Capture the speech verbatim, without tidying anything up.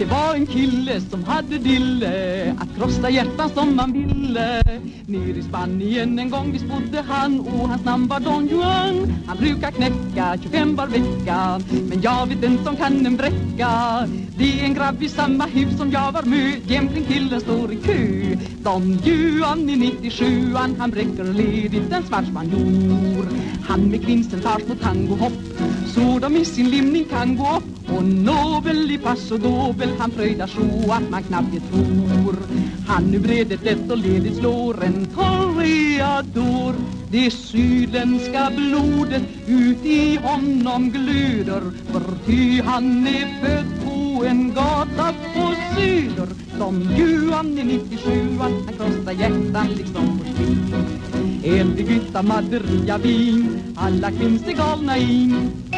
Det var en kille som hade dille att krossa hjärtan som man ville. Ner i Spanien en gång visst bodde han, och hans namn var Don Juan. Han brukar knäcka tjugofem var vecka, men jag vet inte om kan en bräcka. Det är en grabb i samma hus som jag var med, jämkring killen står i kö. Don Juan i nittiosjuan, han bräcker ledigt en svartspanjor. Han med grinsen tar små tangohopp, så de i sin limning kan gå upp. Och nobel i pass och dobel, han fröjdar så att man knappt tror. Han nu bredet lätt och ledigt slår en toreador. Det sydländska blodet ut i honom glöder, för ty han är född på en gata på Söder. Som Juan i nittiosjuan, han krossar hjärtan liksom på spil. Eldig ytta, maderia, vin, alla kvinns är galna in.